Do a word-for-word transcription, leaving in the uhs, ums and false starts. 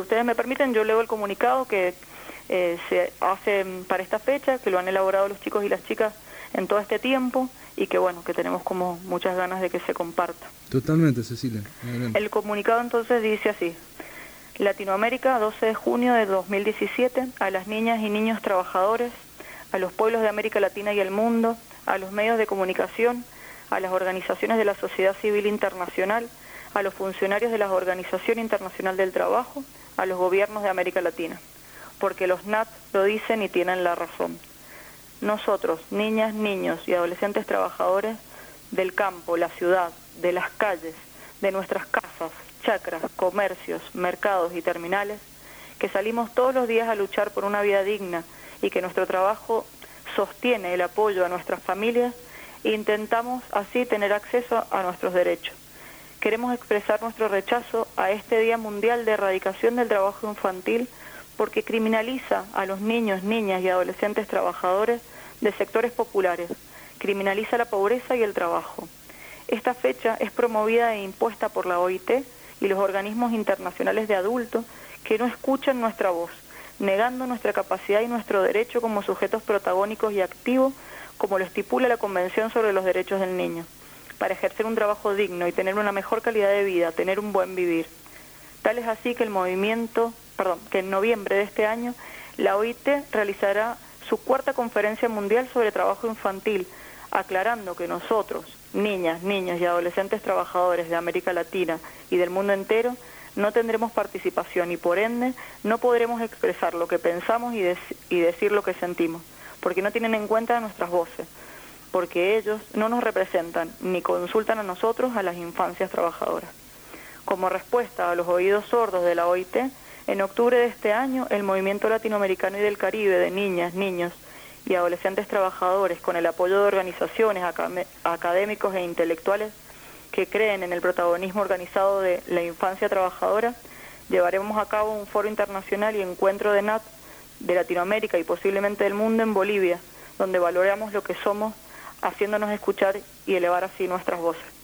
ustedes me permiten, yo leo el comunicado que eh, se hace para esta fecha, que lo han elaborado los chicos y las chicas en todo este tiempo y que bueno, que tenemos como muchas ganas de que se comparta. Totalmente, Cecilia. Adelante. El comunicado entonces dice así: Latinoamérica, doce de junio de dos mil diecisiete, a las niñas y niños trabajadores, a los pueblos de América Latina y el mundo, a los medios de comunicación, a las organizaciones de la sociedad civil internacional, a los funcionarios de la Organización Internacional del Trabajo, a los gobiernos de América Latina, porque los N A T lo dicen y tienen la razón. Nosotros, niñas, niños y adolescentes trabajadores del campo, la ciudad, de las calles, de nuestras casas, chacras, comercios, mercados y terminales, que salimos todos los días a luchar por una vida digna y que nuestro trabajo sostiene el apoyo a nuestras familias, e intentamos así tener acceso a nuestros derechos. Queremos expresar nuestro rechazo a este Día Mundial de Erradicación del Trabajo Infantil porque criminaliza a los niños, niñas y adolescentes trabajadores de sectores populares, criminaliza la pobreza y el trabajo. Esta fecha es promovida e impuesta por la O I T y los organismos internacionales de adultos que no escuchan nuestra voz, negando nuestra capacidad y nuestro derecho como sujetos protagónicos y activos, como lo estipula la Convención sobre los Derechos del Niño, para ejercer un trabajo digno y tener una mejor calidad de vida, tener un buen vivir. Tal es así que el movimiento, perdón, que en noviembre de este año la O I T realizará su cuarta conferencia mundial sobre trabajo infantil, aclarando que nosotros, niñas, niños y adolescentes trabajadores de América Latina y del mundo entero, no tendremos participación y por ende no podremos expresar lo que pensamos y, de y decir lo que sentimos, porque no tienen en cuenta nuestras voces, porque ellos no nos representan ni consultan a nosotros, a las infancias trabajadoras. Como respuesta a los oídos sordos de la O I T, en octubre de este año, el Movimiento Latinoamericano y del Caribe de Niñas, Niños y Adolescentes Trabajadores, con el apoyo de organizaciones académicos e intelectuales que creen en el protagonismo organizado de la infancia trabajadora, llevaremos a cabo un foro internacional y encuentro de N A T de Latinoamérica y posiblemente del mundo en Bolivia, donde valoramos lo que somos, haciéndonos escuchar y elevar así nuestras voces.